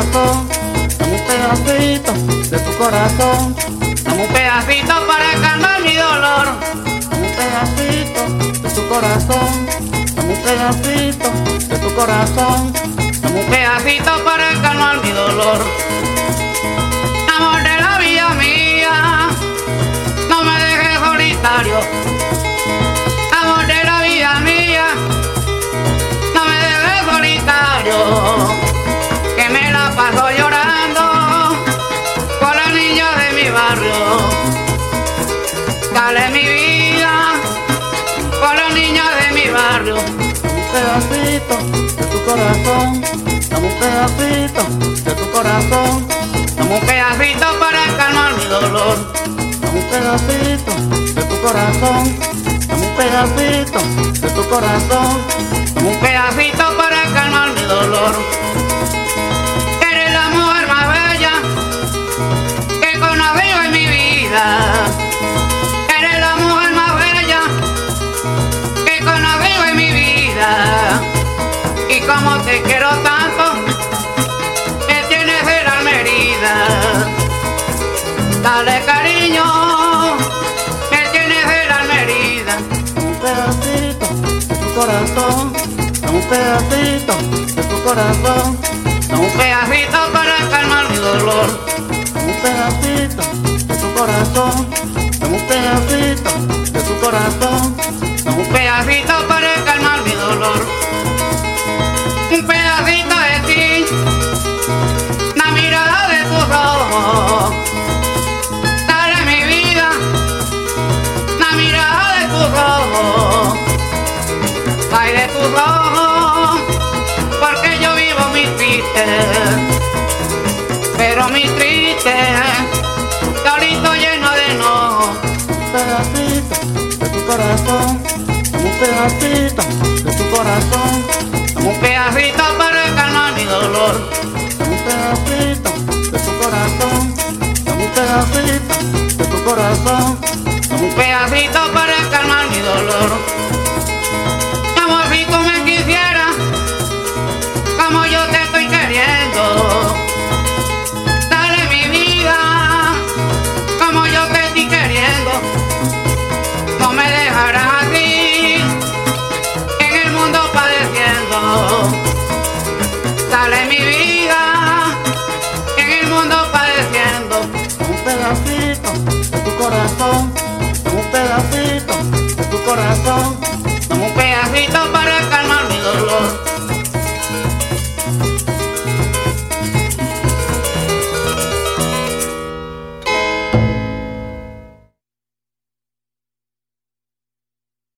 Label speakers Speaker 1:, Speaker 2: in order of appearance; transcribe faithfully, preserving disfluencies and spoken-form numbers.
Speaker 1: corazón, dame un pedacito de tu corazón, dame un pedacito para calmar mi dolor, dame un pedacito de tu corazón, dame un pedacito de tu corazón, dame un pedacito para calmar mi dolor. Amor de la vida mía, no me dejes solitario. Amor de la vida mía, no me dejes solitario, que me la paso llorando por la niña de mi barrio. Dale mi vida por la niña de mi barrio. Dame un pedacito de tu corazón, dame un pedacito de tu corazón, dame un pedacito para calmar mi dolor. Dame un pedacito de tu corazón, dame un pedacito de tu corazón, dame un pedacito para calmar mi dolor. Eres la mujer más bella que conocí en mi vida. Eres la mujer más bella que conocí en mi vida. Y como te quiero tanto, me tienes el alma herida. Dale cariño, me tienes el alma herida. Dame un pedacito de tu corazón, dame un pedacito de tu corazón, dame un pedacito para calmar mi dolor. Dame un pedacito de tu corazón, dame un pedacito de tu corazón, dame un pedacito para calmar mi dolor. Un pedacito de ti, la mirada de tus ojos. Dale mi vida, la mirada de tus ojos. Ay, de tus ojos, porque yo vivo mi triste, pero mi triste, solito lleno de enojo. Un pedacito de tu corazón, dame un pedacito de tu corazón, dame un pedacito para calmar mi dolor. Dame un pedacito de tu corazón, dame un pedacito de tu corazón, dame un pedacito para calmar mi dolor.